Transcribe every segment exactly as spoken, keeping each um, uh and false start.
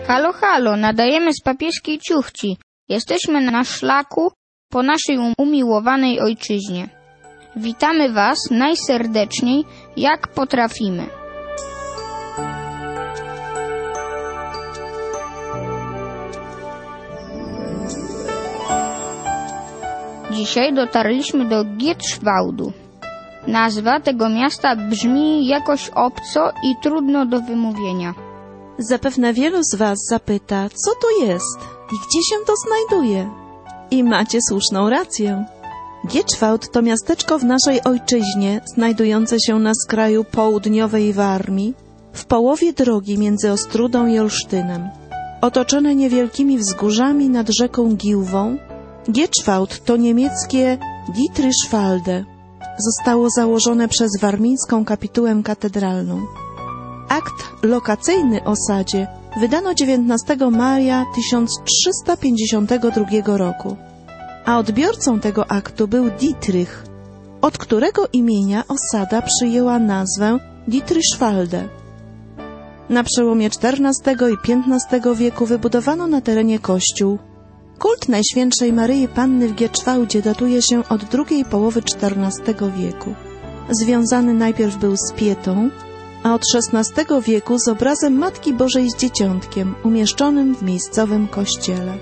Halo, halo, nadajemy z papieskiej ciuchci. Jesteśmy na szlaku po naszej umiłowanej ojczyźnie. Witamy Was najserdeczniej, jak potrafimy. Dzisiaj dotarliśmy do Gierczwałdu. Nazwa tego miasta brzmi jakoś obco i trudno do wymówienia. Zapewne wielu z Was zapyta, co to jest i gdzie się to znajduje. I macie słuszną rację. Gierczwałd to miasteczko w naszej ojczyźnie, znajdujące się na skraju południowej Warmii, w połowie drogi między Ostrudą i Olsztynem. Otoczone niewielkimi wzgórzami nad rzeką Giłwą, Gierczwałd to niemieckie Dietrichwalde. Zostało założone przez warmińską kapitułę katedralną. Akt lokacyjny osadzie wydano dziewiętnastego maja tysiąc trzysta pięćdziesiątego drugiego roku, a odbiorcą tego aktu był Dietrich, od którego imienia osada przyjęła nazwę Dietrichwalde. Na przełomie czternastego i piętnastego wieku wybudowano na terenie kościół. Kult Najświętszej Maryi Panny w Gierczwałdzie datuje się od drugiej połowy czternastego wieku. Związany najpierw był z Pietą, a od szesnastego wieku z obrazem Matki Bożej z Dzieciątkiem umieszczonym w miejscowym kościele.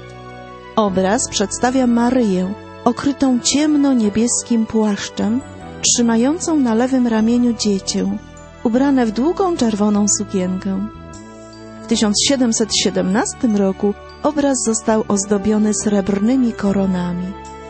Obraz przedstawia Maryję, okrytą ciemno-niebieskim płaszczem, trzymającą na lewym ramieniu dziecię, ubrane w długą czerwoną sukienkę. W tysiąc siedemset siedemnastym roku obraz został ozdobiony srebrnymi koronami.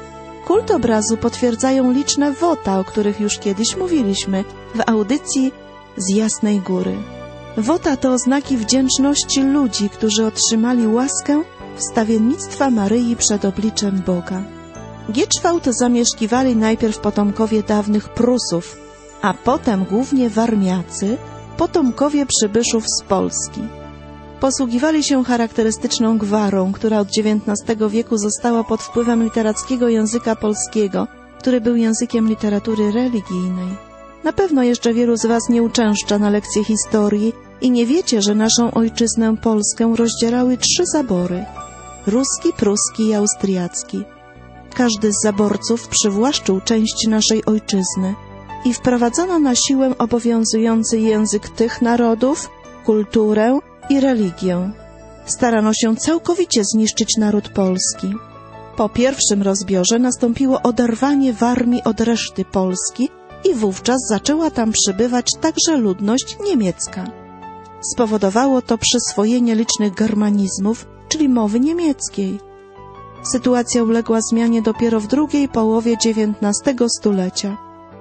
Kult obrazu potwierdzają liczne wota, o których już kiedyś mówiliśmy w audycji z Jasnej Góry. Wota to oznaki wdzięczności ludzi, którzy otrzymali łaskę wstawiennictwa Maryi przed obliczem Boga. Gierczwałd zamieszkiwali najpierw potomkowie dawnych Prusów, a potem głównie Warmiacy, potomkowie przybyszów z Polski. Posługiwali się charakterystyczną gwarą, która od dziewiętnastego wieku została pod wpływem literackiego języka polskiego, który był językiem literatury religijnej. Na pewno jeszcze wielu z Was nie uczęszcza na lekcje historii i nie wiecie, że naszą ojczyznę Polskę rozdzielały trzy zabory – ruski, pruski i austriacki. Każdy z zaborców przywłaszczył część naszej ojczyzny i wprowadzono na siłę obowiązujący język tych narodów, kulturę i religię. Starano się całkowicie zniszczyć naród polski. Po pierwszym rozbiorze nastąpiło oderwanie Warmii od reszty Polski i wówczas zaczęła tam przybywać także ludność niemiecka. Spowodowało to przyswojenie licznych germanizmów, czyli mowy niemieckiej. Sytuacja uległa zmianie dopiero w drugiej połowie dziewiętnastego stulecia.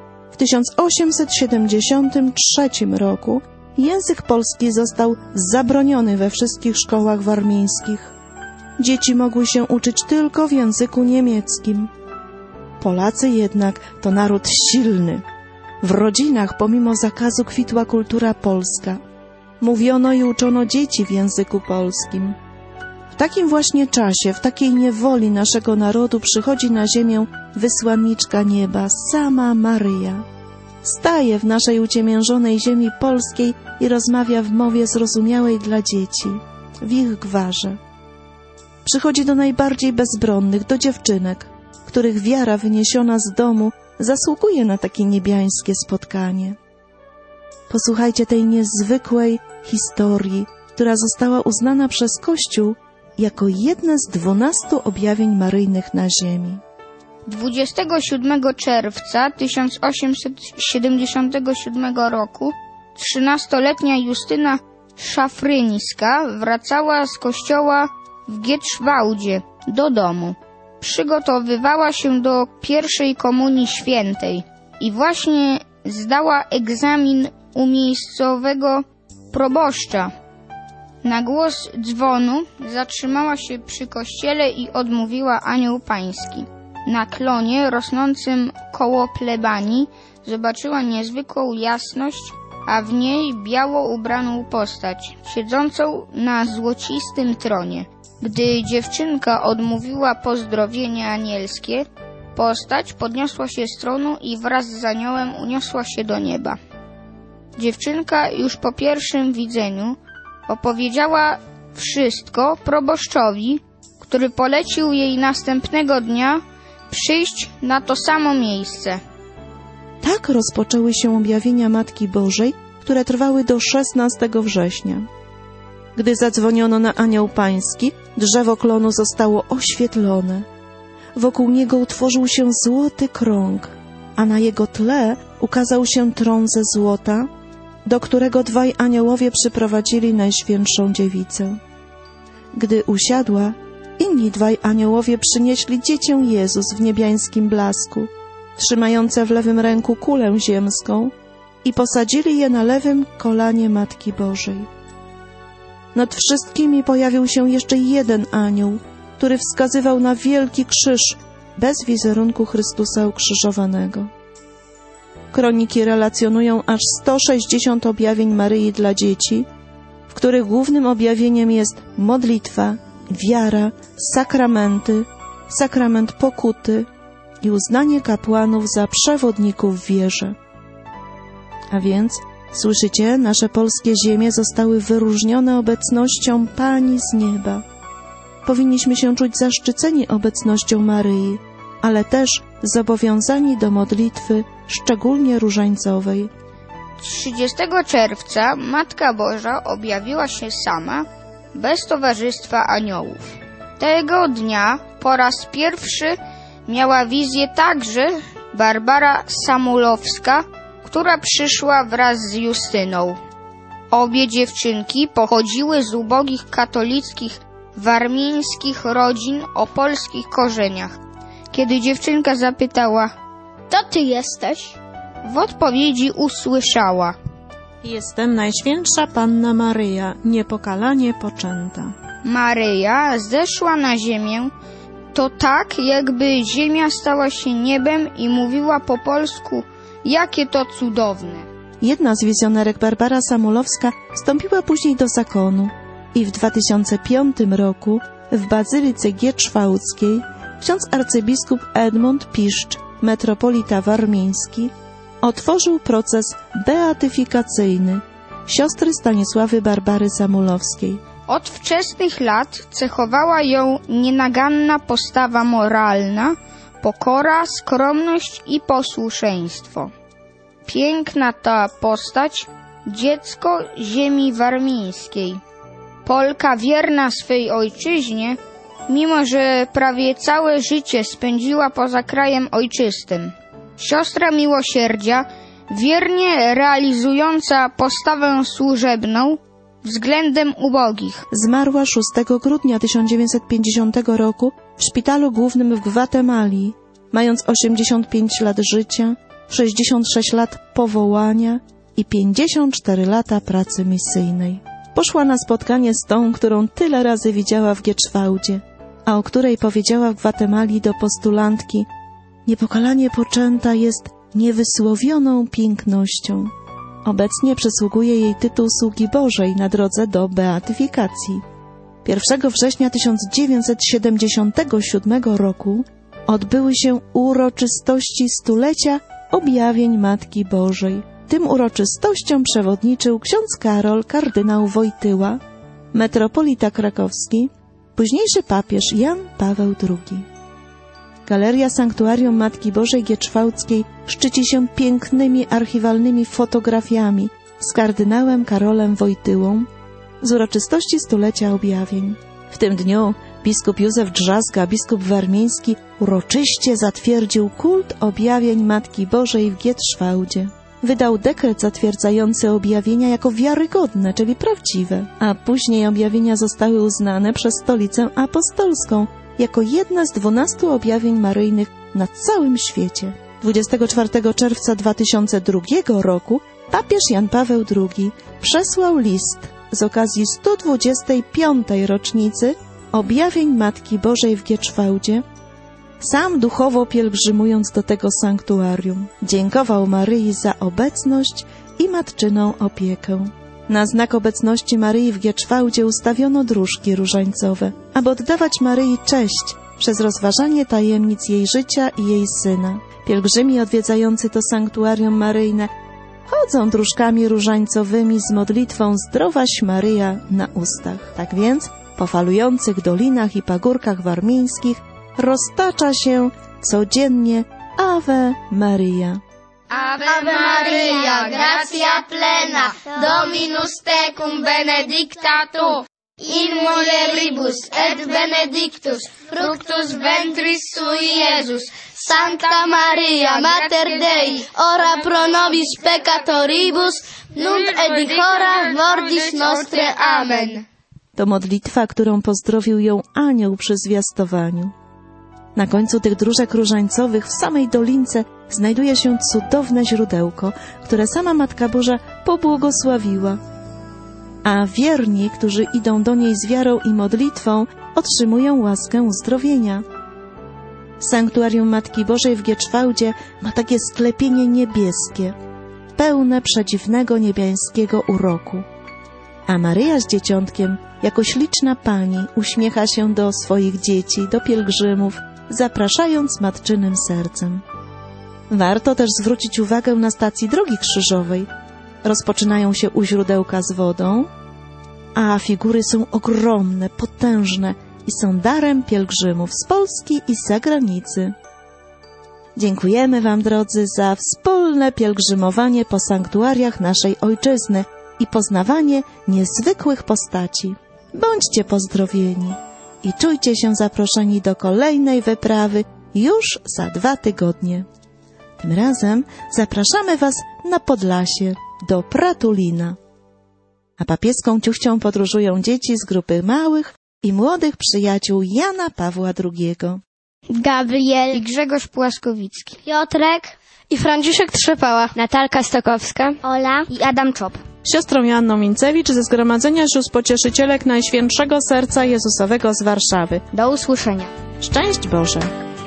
W tysiąc osiemset siedemdziesiątym trzecim roku język polski został zabroniony we wszystkich szkołach warmińskich. Dzieci mogły się uczyć tylko w języku niemieckim. Polacy jednak to naród silny. W rodzinach pomimo zakazu kwitła kultura polska. Mówiono i uczono dzieci w języku polskim. W takim właśnie czasie, w takiej niewoli naszego narodu przychodzi na ziemię wysłanniczka nieba, sama Maryja. Staje w naszej uciemiężonej ziemi polskiej i rozmawia w mowie zrozumiałej dla dzieci, w ich gwarze. Przychodzi do najbardziej bezbronnych, do dziewczynek, których wiara wyniesiona z domu zasługuje na takie niebiańskie spotkanie. Posłuchajcie tej niezwykłej historii, która została uznana przez Kościół jako jedne z dwunastu objawień maryjnych na ziemi. dwudziestego siódmego czerwca tysiąc osiemset siedemdziesiątego siódmego roku trzynastoletnia Justyna Szafryńska wracała z kościoła w Gierczwałdzie do domu. Przygotowywała się do pierwszej komunii świętej i właśnie zdała egzamin u miejscowego proboszcza. Na głos dzwonu zatrzymała się przy kościele i odmówiła anioł pański. Na klonie rosnącym koło plebanii zobaczyła niezwykłą jasność, a w niej biało ubraną postać, siedzącą na złocistym tronie. Gdy dziewczynka odmówiła pozdrowienie anielskie, postać podniosła się z tronu i wraz z aniołem uniosła się do nieba. Dziewczynka już po pierwszym widzeniu opowiedziała wszystko proboszczowi, który polecił jej następnego dnia przyjść na to samo miejsce. Tak rozpoczęły się objawienia Matki Bożej, które trwały do szesnastego września. Gdy zadzwoniono na anioł pański, drzewo klonu zostało oświetlone. Wokół niego utworzył się złoty krąg, a na jego tle ukazał się tron ze złota, do którego dwaj aniołowie przyprowadzili Najświętszą Dziewicę. Gdy usiadła, inni dwaj aniołowie przynieśli dziecię Jezus w niebiańskim blasku, trzymające w lewym ręku kulę ziemską, i posadzili je na lewym kolanie Matki Bożej. Nad wszystkimi pojawił się jeszcze jeden anioł, który wskazywał na wielki krzyż bez wizerunku Chrystusa ukrzyżowanego. Kroniki relacjonują aż sto sześćdziesiąt objawień Maryi dla dzieci, w których głównym objawieniem jest modlitwa, wiara, sakramenty, sakrament pokuty i uznanie kapłanów za przewodników w wierze. A więc, słyszycie, nasze polskie ziemie zostały wyróżnione obecnością Pani z nieba. Powinniśmy się czuć zaszczyceni obecnością Maryi, ale też zobowiązani do modlitwy, szczególnie różańcowej. trzydziestego czerwca Matka Boża objawiła się sama, bez towarzystwa aniołów. Tego dnia po raz pierwszy miała wizję także Barbara Samulowska, która przyszła wraz z Justyną. Obie dziewczynki pochodziły z ubogich katolickich, warmińskich rodzin o polskich korzeniach. Kiedy dziewczynka zapytała: „Kto ty jesteś?”, w odpowiedzi usłyszała: „Jestem Najświętsza Panna Maryja, niepokalanie poczęta”. Maryja zeszła na ziemię, to tak, jakby ziemia stała się niebem, i mówiła po polsku: „Jakie to cudowne”. Jedna z wizjonerek, Barbara Samulowska, wstąpiła później do zakonu i w dwa tysiące piątym roku w Bazylice Gietrzwałdzkiej ksiądz arcybiskup Edmund Piszcz, metropolita warmiński, otworzył proces beatyfikacyjny siostry Stanisławy Barbary Samulowskiej. Od wczesnych lat cechowała ją nienaganna postawa moralna, pokora, skromność i posłuszeństwo. Piękna ta postać, dziecko ziemi warmińskiej. Polka wierna swej ojczyźnie, mimo że prawie całe życie spędziła poza krajem ojczystym. Siostra miłosierdzia, wiernie realizująca postawę służebną względem ubogich. Zmarła szóstego grudnia tysiąc dziewięćset pięćdziesiątego roku w szpitalu głównym w Gwatemali, mając osiemdziesiąt pięć lat życia, sześćdziesiąt sześć lat powołania i pięćdziesiąt cztery lata pracy misyjnej. Poszła na spotkanie z tą, którą tyle razy widziała w Gietrzwałdzie, a o której powiedziała w Gwatemali do postulantki: „Niepokalanie poczęta jest niewysłowioną pięknością”. Obecnie przysługuje jej tytuł sługi Bożej na drodze do beatyfikacji. pierwszego września tysiąc dziewięćset siedemdziesiątego siódmego roku odbyły się uroczystości stulecia objawień Matki Bożej. Tym uroczystościom przewodniczył ksiądz Karol kardynał Wojtyła, metropolita krakowski, późniejszy papież Jan Paweł drugi. Galeria Sanktuarium Matki Bożej Gietrzwałdzkiej szczyci się pięknymi archiwalnymi fotografiami z kardynałem Karolem Wojtyłą z uroczystości stulecia objawień. W tym dniu biskup Józef Drzazga, biskup warmiński, uroczyście zatwierdził kult objawień Matki Bożej w Gietrzwałdzie. Wydał dekret zatwierdzający objawienia jako wiarygodne, czyli prawdziwe, a później objawienia zostały uznane przez Stolicę Apostolską jako jedne z dwunastu objawień maryjnych na całym świecie. dwudziestego czwartego czerwca dwa tysiące drugiego roku papież Jan Paweł drugi przesłał list z okazji sto dwudziestej piątej rocznicy objawień Matki Bożej w Gietrzwałdzie, sam duchowo pielgrzymując do tego sanktuarium. Dziękował Maryi za obecność i matczyną opiekę. Na znak obecności Maryi w Gietrzwałdzie ustawiono dróżki różańcowe, aby oddawać Maryi cześć przez rozważanie tajemnic jej życia i jej syna. Pielgrzymi odwiedzający to sanktuarium maryjne chodzą dróżkami różańcowymi z modlitwą Zdrowaś Maryja na ustach. Tak więc po falujących dolinach i pagórkach warmińskich roztacza się codziennie Ave Maria. Ave Maria, gratia plena, Dominus tecum benedicta tu, in mulieribus et benedictus fructus ventris sui, Iesus. Sancta Maria, Mater Dei, ora pro nobis peccatoribus, nunc et in hora mortis nostre. Amen. To modlitwa, którą pozdrowił ją anioł przy zwiastowaniu. Na końcu tych dróżek różańcowych w samej dolince znajduje się cudowne źródełko, które sama Matka Boża pobłogosławiła. A wierni, którzy idą do niej z wiarą i modlitwą, otrzymują łaskę uzdrowienia. Sanktuarium Matki Bożej w Gieczwałdzie ma takie sklepienie niebieskie, pełne przedziwnego niebiańskiego uroku. A Maryja z Dzieciątkiem, jako śliczna Pani, uśmiecha się do swoich dzieci, do pielgrzymów, zapraszając matczynym sercem. Warto też zwrócić uwagę na stacji Drogi Krzyżowej. Rozpoczynają się u źródełka z wodą, a figury są ogromne, potężne i są darem pielgrzymów z Polski i z zagranicy. Dziękujemy Wam, drodzy, za wspólne pielgrzymowanie po sanktuariach naszej Ojczyzny i poznawanie niezwykłych postaci. Bądźcie pozdrowieni i czujcie się zaproszeni do kolejnej wyprawy już za dwa tygodnie. Tym razem zapraszamy Was na Podlasie, do Pratulina. A papieską ciuchcią podróżują dzieci z grupy małych i młodych przyjaciół Jana Pawła drugiego. Gabriel i Grzegorz Płaskowicki. Piotrek I Franciszek Trzepała. Natalka Stokowska, Ola i Adam Czop. Siostrą Joanną Mincewicz ze Zgromadzenia Sióstr Pocieszycielek Najświętszego Serca Jezusowego z Warszawy. Do usłyszenia. Szczęść Boże!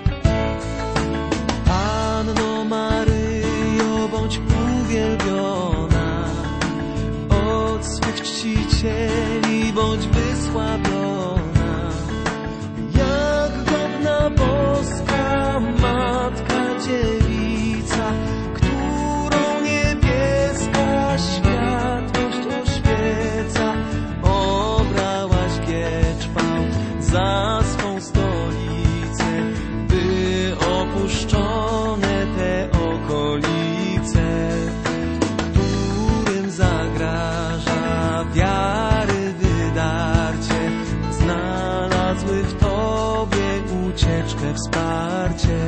Panno Maryjo, bądź uwielbiona, od swych czcicieli bądź wysławiona, jak godna boska Matka Dziewica, którą niebieska światłość oświeca. Obrałaś Gieczwałd za swą stolicę, by opuszczone te okolice, którym zagraża wiary wydarcie, znalazły w Tobie ucieczkę, wsparcie.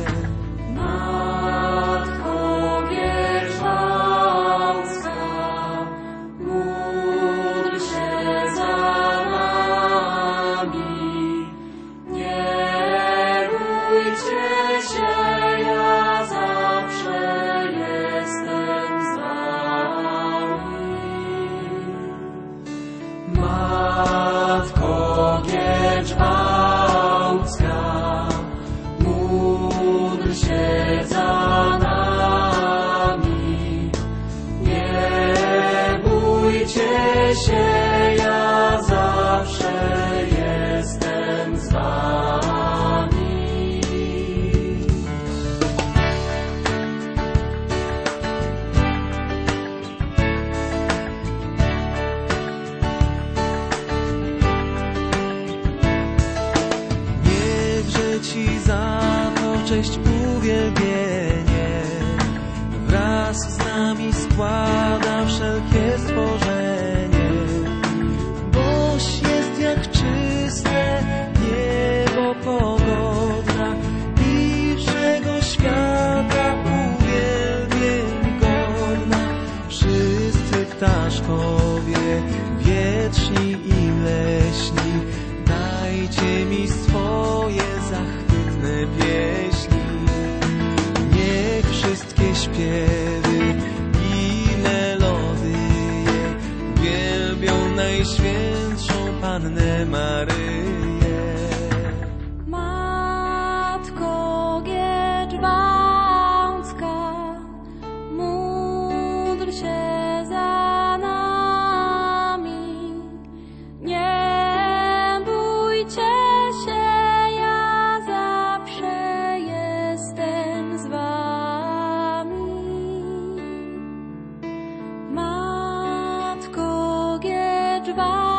Matko Wierzchowska, módl się za nami. Nie bójcie się, ja zawsze jestem z wami. Matko Gieczwałdzka, módl się za nami. Nie bójcie się, ja zawsze jestem z wami. Niechże Ci za to cześć, uwielbienie wraz z nami składa wszelkie stworzenie. Boś jest jak czyste niebo pogodna i wszego świata uwielbień godna. Wszyscy ptaszkowie wieczni i leśni, dajcie mi swoje zachwytne pieśni. Niech wszystkie śpiewy i melodie wielbią Najświętszą Pannę Maryję. Matko Gieczwałdzka, módl się za nami. Nie bójcie się, ja zawsze jestem z wami. drzwa.